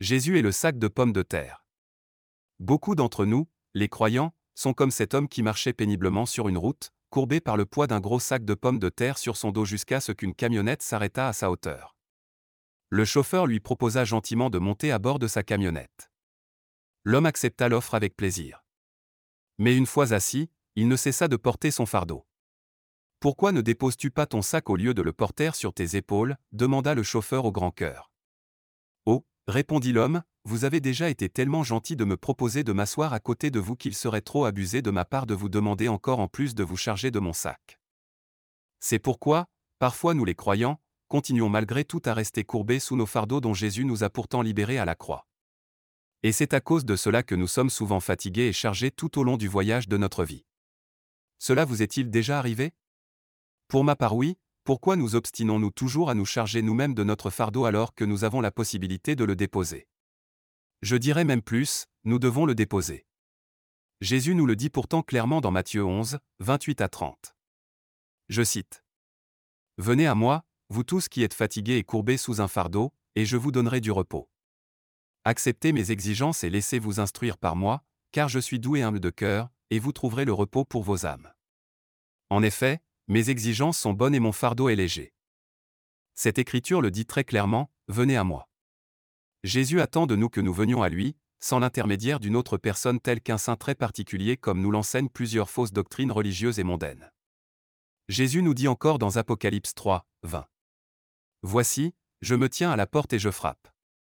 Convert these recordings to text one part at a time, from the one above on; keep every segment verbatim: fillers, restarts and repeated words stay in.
Jésus et le sac de pommes de terre. Beaucoup d'entre nous, les croyants, sont comme cet homme qui marchait péniblement sur une route, courbé par le poids d'un gros sac de pommes de terre sur son dos jusqu'à ce qu'une camionnette s'arrêtât à sa hauteur. Le chauffeur lui proposa gentiment de monter à bord de sa camionnette. L'homme accepta l'offre avec plaisir. Mais une fois assis, il ne cessa de porter son fardeau. « Pourquoi ne déposes-tu pas ton sac au lieu de le porter sur tes épaules » demanda le chauffeur au grand cœur. « Oh, répondit l'homme, vous avez déjà été tellement gentil de me proposer de m'asseoir à côté de vous qu'il serait trop abusé de ma part de vous demander encore en plus de vous charger de mon sac. C'est pourquoi, parfois nous les croyants, continuons malgré tout à rester courbés sous nos fardeaux dont Jésus nous a pourtant libérés à la croix. Et c'est à cause de cela que nous sommes souvent fatigués et chargés tout au long du voyage de notre vie. Cela vous est-il déjà arrivé ? Pour ma part oui, pourquoi nous obstinons-nous toujours à nous charger nous-mêmes de notre fardeau alors que nous avons la possibilité de le déposer ? Je dirais même plus, nous devons le déposer. Jésus nous le dit pourtant clairement dans Matthieu onze, vingt-huit à trente. Je cite. « Venez à moi, vous tous qui êtes fatigués et courbés sous un fardeau, et je vous donnerai du repos. Acceptez mes exigences et laissez-vous instruire par moi, car je suis doux et humble de cœur, et vous trouverez le repos pour vos âmes. En effet, mes exigences sont bonnes et mon fardeau est léger. » Cette écriture le dit très clairement, « Venez à moi. » Jésus attend de nous que nous venions à lui, sans l'intermédiaire d'une autre personne telle qu'un saint très particulier comme nous l'enseignent plusieurs fausses doctrines religieuses et mondaines. Jésus nous dit encore dans Apocalypse trois, vingt. « Voici, je me tiens à la porte et je frappe.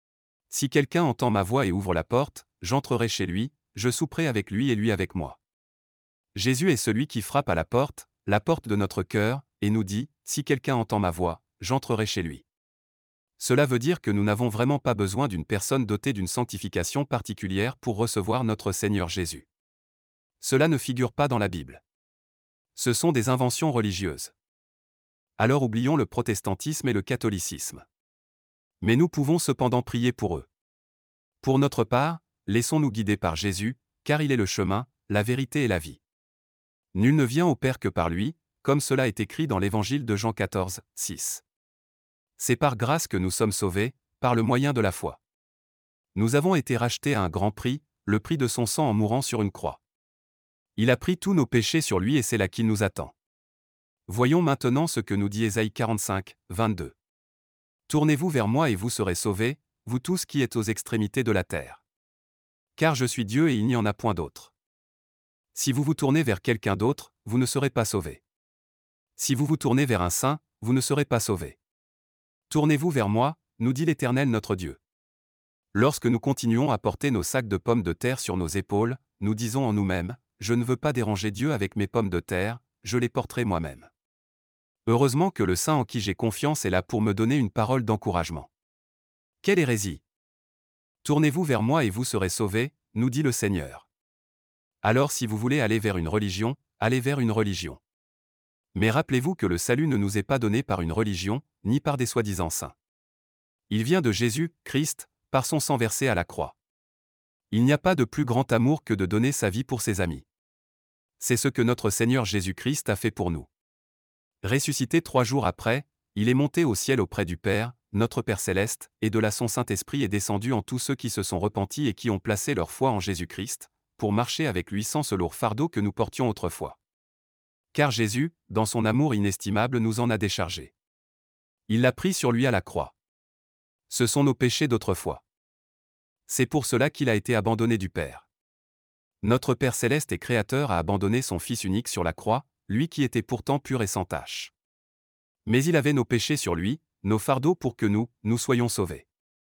Si quelqu'un entend ma voix et ouvre la porte, j'entrerai chez lui, je souperai avec lui et lui avec moi. » Jésus est celui qui frappe à la porte, la porte de notre cœur, et nous dit, « Si quelqu'un entend ma voix, j'entrerai chez lui. » Cela veut dire que nous n'avons vraiment pas besoin d'une personne dotée d'une sanctification particulière pour recevoir notre Seigneur Jésus. Cela ne figure pas dans la Bible. Ce sont des inventions religieuses. Alors oublions le protestantisme et le catholicisme. Mais nous pouvons cependant prier pour eux. Pour notre part, laissons-nous guider par Jésus, car il est le chemin, la vérité et la vie. Nul ne vient au Père que par lui, comme cela est écrit dans l'Évangile de Jean quatorze, six. C'est par grâce que nous sommes sauvés, par le moyen de la foi. Nous avons été rachetés à un grand prix, le prix de son sang en mourant sur une croix. Il a pris tous nos péchés sur lui et c'est là qu'il nous attend. Voyons maintenant ce que nous dit Ésaïe quarante-cinq, vingt-deux. « Tournez-vous vers moi et vous serez sauvés, vous tous qui êtes aux extrémités de la terre. Car je suis Dieu et il n'y en a point d'autre. Si vous vous tournez vers quelqu'un d'autre, vous ne serez pas sauvés. Si vous vous tournez vers un saint, vous ne serez pas sauvés. Tournez-vous vers moi, nous dit l'Éternel notre Dieu. » Lorsque nous continuons à porter nos sacs de pommes de terre sur nos épaules, nous disons en nous-mêmes, « Je ne veux pas déranger Dieu avec mes pommes de terre, je les porterai moi-même. » Heureusement que le Saint en qui j'ai confiance est là pour me donner une parole d'encouragement. Quelle hérésie! Tournez-vous vers moi et vous serez sauvés, nous dit le Seigneur. Alors si vous voulez aller vers une religion, allez vers une religion. Mais rappelez-vous que le salut ne nous est pas donné par une religion, ni par des soi-disant saints. Il vient de Jésus, Christ, par son sang versé à la croix. Il n'y a pas de plus grand amour que de donner sa vie pour ses amis. C'est ce que notre Seigneur Jésus-Christ a fait pour nous. Ressuscité trois jours après, il est monté au ciel auprès du Père, notre Père céleste, et de là son Saint-Esprit est descendu en tous ceux qui se sont repentis et qui ont placé leur foi en Jésus-Christ, pour marcher avec lui sans ce lourd fardeau que nous portions autrefois. Car Jésus, dans son amour inestimable, nous en a déchargés. Il l'a pris sur lui à la croix. Ce sont nos péchés d'autrefois. C'est pour cela qu'il a été abandonné du Père. Notre Père céleste et Créateur a abandonné son Fils unique sur la croix, lui qui était pourtant pur et sans tache. Mais il avait nos péchés sur lui, nos fardeaux pour que nous, nous soyons sauvés.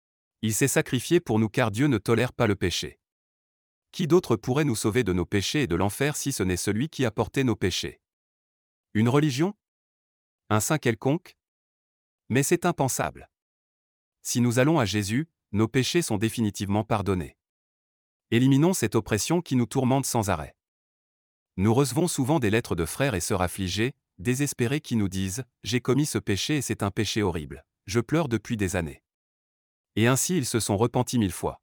Il s'est sacrifié pour nous car Dieu ne tolère pas le péché. Qui d'autre pourrait nous sauver de nos péchés et de l'enfer si ce n'est celui qui a porté nos péchés? Une religion? Un saint quelconque? Mais c'est impensable. Si nous allons à Jésus, nos péchés sont définitivement pardonnés. Éliminons cette oppression qui nous tourmente sans arrêt. Nous recevons souvent des lettres de frères et sœurs affligés, désespérés qui nous disent « J'ai commis ce péché et c'est un péché horrible. Je pleure depuis des années. » Et ainsi ils se sont repentis mille fois.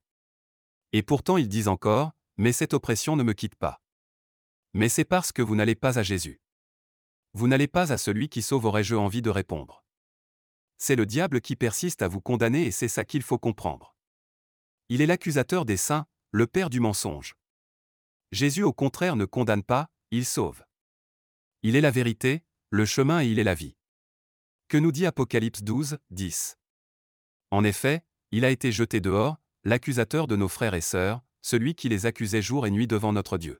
Et pourtant ils disent encore « Mais cette oppression ne me quitte pas. » Mais c'est parce que vous n'allez pas à Jésus. Vous n'allez pas à celui qui sauve, aurais-je envie de répondre. C'est le diable qui persiste à vous condamner et c'est ça qu'il faut comprendre. Il est l'accusateur des saints, le père du mensonge. Jésus au contraire ne condamne pas, il sauve. Il est la vérité, le chemin et il est la vie. Que nous dit Apocalypse douze, dix? En effet, il a été jeté dehors, l'accusateur de nos frères et sœurs, celui qui les accusait jour et nuit devant notre Dieu.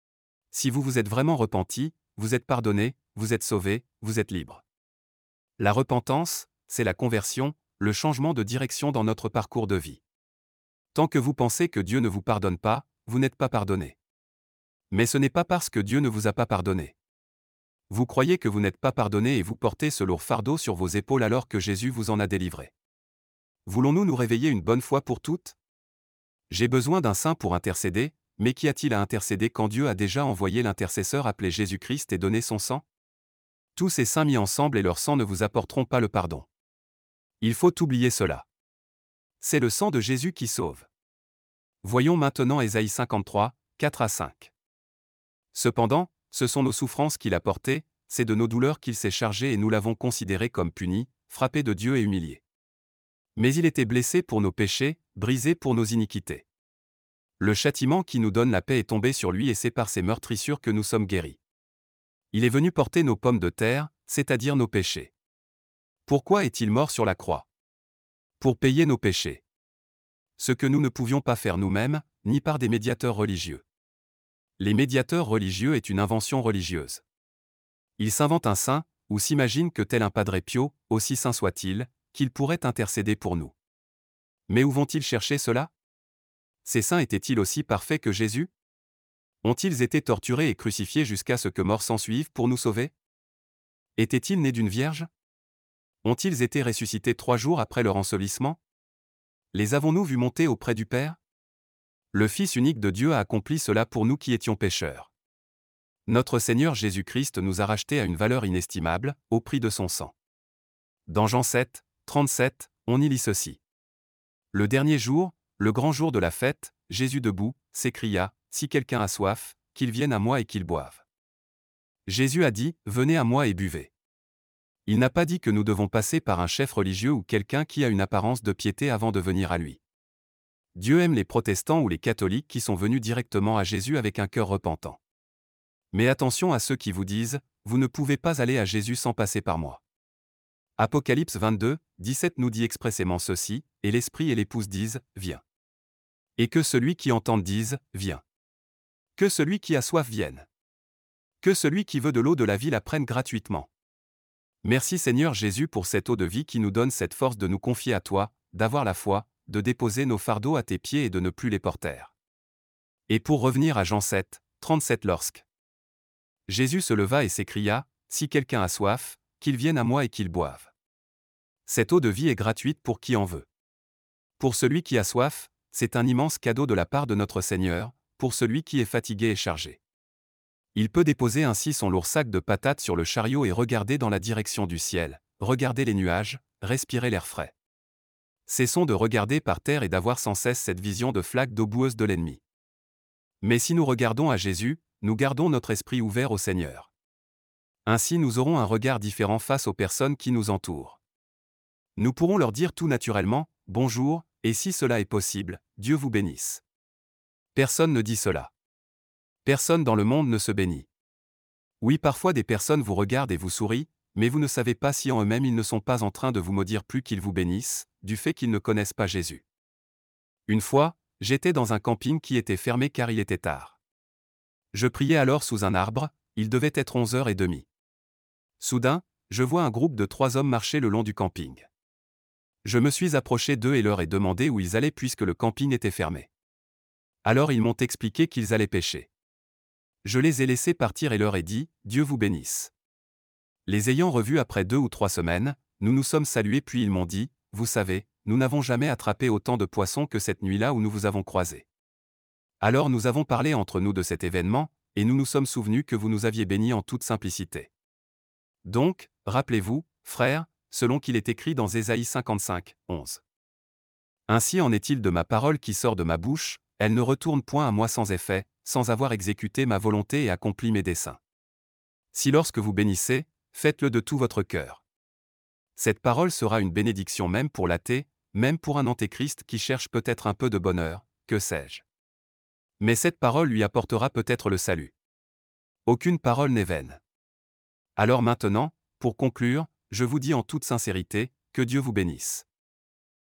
Si vous vous êtes vraiment repentis, vous êtes pardonnés, vous êtes sauvés, vous êtes libres. La repentance, c'est la conversion, le changement de direction dans notre parcours de vie. Tant que vous pensez que Dieu ne vous pardonne pas, vous n'êtes pas pardonné. Mais ce n'est pas parce que Dieu ne vous a pas pardonné. Vous croyez que vous n'êtes pas pardonné et vous portez ce lourd fardeau sur vos épaules alors que Jésus vous en a délivré. Voulons-nous nous réveiller une bonne fois pour toutes? J'ai besoin d'un saint pour intercéder, mais qu'y a-t-il à intercéder quand Dieu a déjà envoyé l'intercesseur appelé Jésus-Christ et donné son sang? Tous ces saints mis ensemble et leur sang ne vous apporteront pas le pardon. Il faut oublier cela. C'est le sang de Jésus qui sauve. Voyons maintenant Ésaïe cinquante-trois, quatre à cinq. Cependant, ce sont nos souffrances qu'il a portées, c'est de nos douleurs qu'il s'est chargé et nous l'avons considéré comme puni, frappé de Dieu et humilié. Mais il était blessé pour nos péchés, brisé pour nos iniquités. Le châtiment qui nous donne la paix est tombé sur lui et c'est par ses meurtrissures que nous sommes guéris. Il est venu porter nos pommes de terre, c'est-à-dire nos péchés. Pourquoi est-il mort sur la croix? Pour payer nos péchés. Ce que nous ne pouvions pas faire nous-mêmes, ni par des médiateurs religieux. Les médiateurs religieux est une invention religieuse. Ils s'inventent un saint, ou s'imaginent que tel un Padre Pio, aussi saint soit-il, qu'il pourrait intercéder pour nous. Mais où vont-ils chercher cela? Ces saints étaient-ils aussi parfaits que Jésus? Ont-ils été torturés et crucifiés jusqu'à ce que mort s'ensuive pour nous sauver? Étaient-ils nés d'une vierge? Ont-ils été ressuscités trois jours après leur ensevelissement? Les avons-nous vus monter auprès du Père? Le Fils unique de Dieu a accompli cela pour nous qui étions pécheurs. Notre Seigneur Jésus-Christ nous a rachetés à une valeur inestimable, au prix de son sang. Dans Jean sept, trente-sept, on y lit ceci. Le dernier jour, le grand jour de la fête, Jésus debout, s'écria, « Si quelqu'un a soif, qu'il vienne à moi et qu'il boive. » Jésus a dit, « Venez à moi et buvez. » Il n'a pas dit que nous devons passer par un chef religieux ou quelqu'un qui a une apparence de piété avant de venir à lui. Dieu aime les protestants ou les catholiques qui sont venus directement à Jésus avec un cœur repentant. Mais attention à ceux qui vous disent, « Vous ne pouvez pas aller à Jésus sans passer par moi. » Apocalypse vingt-deux, dix-sept nous dit expressément ceci, et l'Esprit et l'épouse disent, « Viens. » Et que celui qui entende dise, « Viens. » Que celui qui a soif vienne. Que celui qui veut de l'eau de la vie la prenne gratuitement. Merci Seigneur Jésus pour cette eau de vie qui nous donne cette force de nous confier à toi, d'avoir la foi, de déposer nos fardeaux à tes pieds et de ne plus les porter. Et pour revenir à Jean sept, trente-sept lorsque Jésus se leva et s'écria, « Si quelqu'un a soif, qu'il vienne à moi et qu'il boive. » Cette eau de vie est gratuite pour qui en veut. Pour celui qui a soif, c'est un immense cadeau de la part de notre Seigneur, pour celui qui est fatigué et chargé. Il peut déposer ainsi son lourd sac de patates sur le chariot et regarder dans la direction du ciel, regarder les nuages, respirer l'air frais. Cessons de regarder par terre et d'avoir sans cesse cette vision de flaques d'eau boueuse de l'ennemi. Mais si nous regardons à Jésus, nous gardons notre esprit ouvert au Seigneur. Ainsi nous aurons un regard différent face aux personnes qui nous entourent. Nous pourrons leur dire tout naturellement, « Bonjour », et si cela est possible, « Dieu vous bénisse ». Personne ne dit cela. Personne dans le monde ne se bénit. Oui, parfois des personnes vous regardent et vous sourient, mais vous ne savez pas si en eux-mêmes ils ne sont pas en train de vous maudire plus qu'ils vous bénissent, du fait qu'ils ne connaissent pas Jésus. Une fois, j'étais dans un camping qui était fermé car il était tard. Je priais alors sous un arbre, il devait être onze heures trente. Soudain, je vois un groupe de trois hommes marcher le long du camping. Je me suis approché d'eux et leur ai demandé où ils allaient puisque le camping était fermé. Alors ils m'ont expliqué qu'ils allaient pêcher. Je les ai laissés partir et leur ai dit, « Dieu vous bénisse. » Les ayant revus après deux ou trois semaines, nous nous sommes salués puis ils m'ont dit, « Vous savez, nous n'avons jamais attrapé autant de poissons que cette nuit-là où nous vous avons croisés. » Alors nous avons parlé entre nous de cet événement, et nous nous sommes souvenus que vous nous aviez bénis en toute simplicité. Donc, rappelez-vous, frères, selon qu'il est écrit dans Ésaïe cinquante-cinq, onze. Ainsi en est-il de ma parole qui sort de ma bouche, elle ne retourne point à moi sans effet, sans avoir exécuté ma volonté et accompli mes desseins. Si lorsque vous bénissez, faites-le de tout votre cœur. Cette parole sera une bénédiction même pour l'athée, même pour un antéchrist qui cherche peut-être un peu de bonheur, que sais-je. Mais cette parole lui apportera peut-être le salut. Aucune parole n'est vaine. Alors maintenant, pour conclure, je vous dis en toute sincérité, que Dieu vous bénisse.